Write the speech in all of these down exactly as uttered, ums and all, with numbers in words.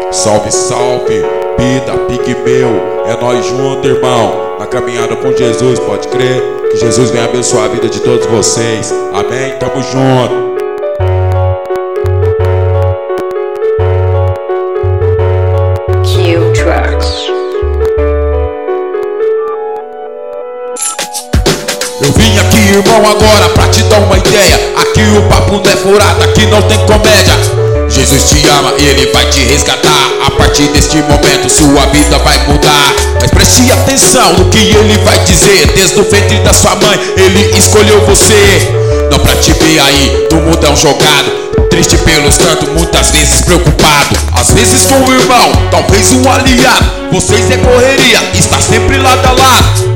Salve, salve, vida, pigmeu. É nós junto, irmão, na caminhada com Jesus, pode crer. Que Jesus venha abençoar a vida de todos vocês. Amém, tamo junto. Eu vim aqui, irmão, agora pra te dar uma ideia. Aqui o papo não é furado, aqui não tem comédia. Jesus te ama e Ele vai te resgatar. A partir deste momento sua vida vai mudar. Mas preste atenção no que Ele vai dizer. Desde o ventre da sua mãe Ele escolheu você. Não pra te ver aí no mundão jogado, triste pelos tanto, muitas vezes preocupado. Às vezes com o irmão, talvez um aliado. Vocês é correria, está sempre lado a lado.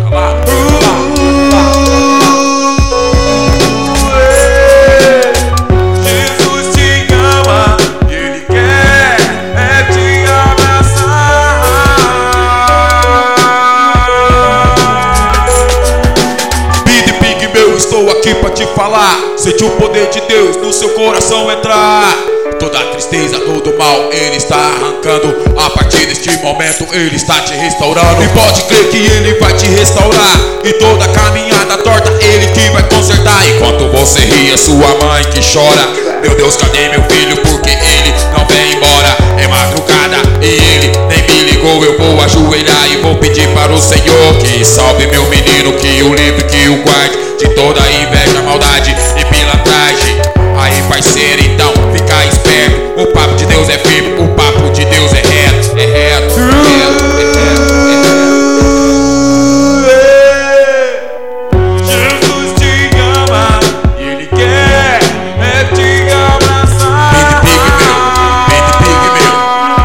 Estou aqui pra te falar, sente o poder de Deus no seu coração entrar. Toda a tristeza, todo o mal Ele está arrancando. A partir deste momento Ele está te restaurando. E pode crer que Ele vai te restaurar. E toda caminhada torta Ele que vai consertar. Enquanto você ri é sua mãe que chora. Meu Deus, cadê meu filho? Porque ele não vem embora. É madrugada e ele nem me ligou. Eu vou ajoelhar e vou pedir para o Senhor que salve meu menino, que o livre, que o guarde de toda inveja, maldade e pilantragem. Aí, parceiro, então fica esperto. O papo de Deus é firme, o papo de Deus é reto. É reto, é reto, é reto, é reto. Jesus te ama e Ele quer é te abraçar. Big, big, meu, big, big, meu,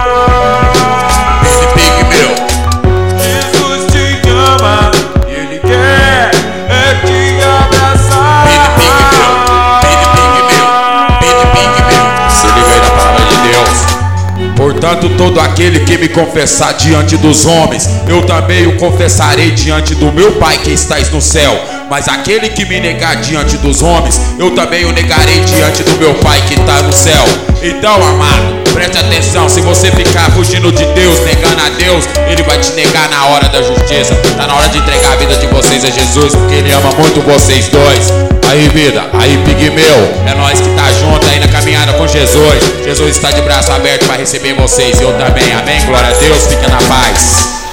big, big, meu. Jesus te ama e Ele quer é te abraçar. Big, big, meu, big, big, meu, big, big, meu. Se liga aí na palavra de Deus. Portanto, todo aquele que me confessar diante dos homens, eu também o confessarei diante do meu Pai que estás no céu. Mas aquele que me negar diante dos homens, eu também o negarei diante do meu Pai que está no céu. Então, amado, preste atenção. Se você ficar fugindo de Deus, negando a Deus, Ele vai te negar na hora da justiça. Tá na hora de entregar a vida de vocês a Jesus, porque Ele ama muito vocês dois. Aí, vida, aí, pigmeu, é nós que tá junto aí na caminhada com Jesus. Jesus está de braço aberto para receber vocês, eu também, amém? Glória a Deus, fica na paz.